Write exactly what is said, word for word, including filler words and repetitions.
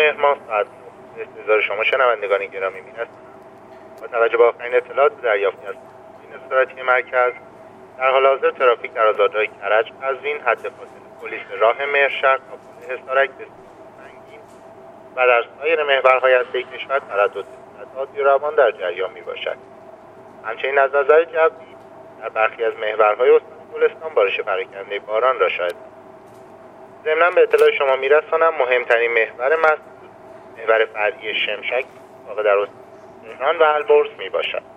مهر ماه ساعت نه به انتظار شما شنوندگان گرامی می‌رسیم. با توجه به آخرین اطلاعات دریافتی از این استراتی مرکز، در حال حاضر ترافیک در آزادراه کرج قزوین حد فاصله پلیس راه مهرشهر تا پل حصارک به سنگین و در سایر محورهای هسته کشور تردد قطعات روان در جریان میباشد. همچنین از نظر جوی در برخی از محورهای استان گلستان بارش پراکنده باران را شاهد ضمناً به اطلاع شما میرسانم مهمترین محور مسدود محور فرعی شمشک واقع در استان تهران و البرز میباشد.